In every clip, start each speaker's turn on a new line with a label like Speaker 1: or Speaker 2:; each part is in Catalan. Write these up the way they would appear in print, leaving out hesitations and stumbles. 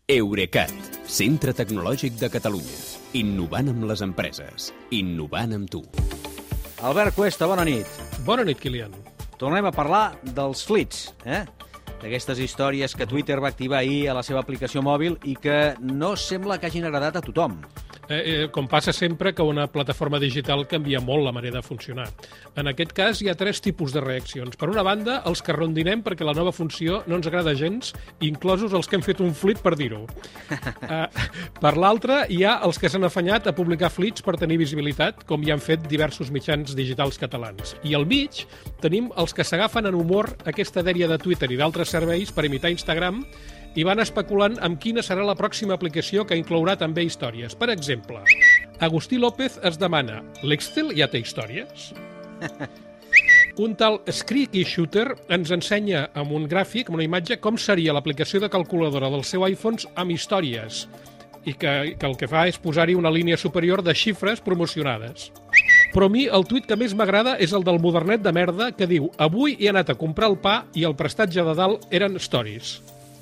Speaker 1: Eurecat, centre tecnològic de Catalunya. Innovant amb les empreses. Innovant amb tu.
Speaker 2: Albert Cuesta, bona nit.
Speaker 3: Bona nit, Kilian.
Speaker 2: Tornem a parlar dels flits, d'aquestes històries que Twitter va activar ahir a la seva aplicació mòbil i que no sembla que hagin agradat a tothom.
Speaker 3: Com passa sempre que una plataforma digital canvia molt la manera de funcionar. En aquest cas hi ha 3 tipus de reaccions. Per una banda, els que rondinem perquè la nova funció no ens agrada gens, inclosos els que hem fet un flit per dir-ho. Per l'altra, hi ha els que s'han afanyat a publicar flits per tenir visibilitat, com hi han fet diversos mitjans digitals catalans. I al mig tenim els que s'agafen en humor aquesta dèria de Twitter i d'altres serveis per imitar Instagram i van especulant amb quina serà la pròxima aplicació que inclourà també històries. Per exemple, Agustí López es demana: l'Excel ja té històries? Un tal Screeky Shooter ens ensenya amb un gràfic, amb una imatge, com seria l'aplicació de calculadora del seu iPhone amb històries i que el que fa és posar-hi una línia superior de xifres promocionades. Però a mi el tuit que més m'agrada és el del modernet de merda que diu: avui he anat a comprar el pa i el prestatge de dalt eren stories.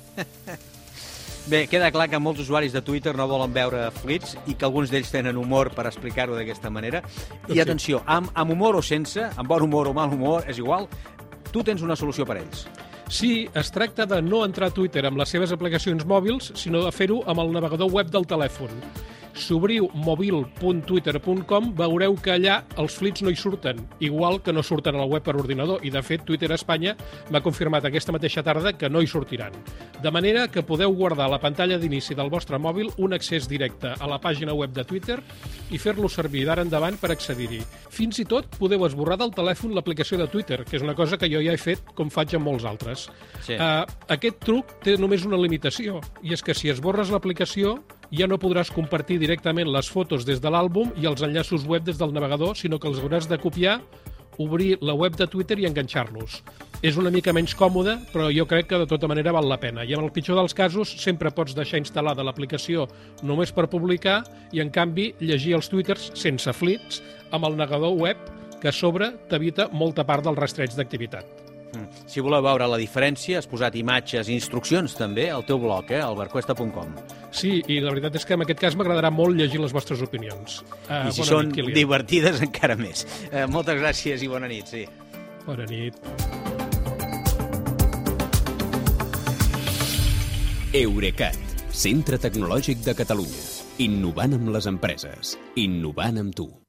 Speaker 2: Bé, queda clar que molts usuaris de Twitter no volen veure flits i que alguns d'ells tenen humor per explicar-ho d'aquesta manera. I atenció, amb humor o sense, amb bon humor o mal humor, és igual, tu tens una solució per a ells.
Speaker 3: Sí, es tracta de no entrar a Twitter amb les seves aplicacions mòbils, sinó de fer-ho amb el navegador web del telèfon. Si obriu mobil.twitter.com veureu que allà els flits no hi surten, igual que no surten a la web per ordinador, i de fet Twitter Espanya m'ha confirmat aquesta mateixa tarda que no hi sortiran. De manera que podeu guardar a la pantalla d'inici del vostre mòbil un accés directe a la pàgina web de Twitter i fer-lo servir d'ara endavant per accedir-hi. Fins i tot podeu esborrar del telèfon l'aplicació de Twitter, que és una cosa que jo ja he fet com faig amb molts altres.
Speaker 2: Sí.
Speaker 3: Aquest truc té només una limitació, i és que si esborres l'aplicació ja no podràs compartir directament les fotos des de l'àlbum i els enllaços web des del navegador, sinó que els hauràs de copiar, obrir la web de Twitter i enganxar-los. És una mica menys còmode, però jo crec que de tota manera val la pena. I en el pitjor dels casos sempre pots deixar instal·lada l'aplicació només per publicar i, en canvi, llegir els twitters sense flits amb el navegador web, que a sobre t'evita molta part del rastreig d'activitat.
Speaker 2: Si voleu veure la diferència, has posat imatges i instruccions també al teu blog, albertcuesta.com.
Speaker 3: Sí, i la veritat és que en aquest cas m'agradarà molt llegir les vostres opinions.
Speaker 2: I si són divertides, encara més. Moltes gràcies i bona nit, sí.
Speaker 3: Bona nit.
Speaker 1: Eurecat, centre tecnològic de Catalunya. Innovant amb les empreses. Innovant amb tu.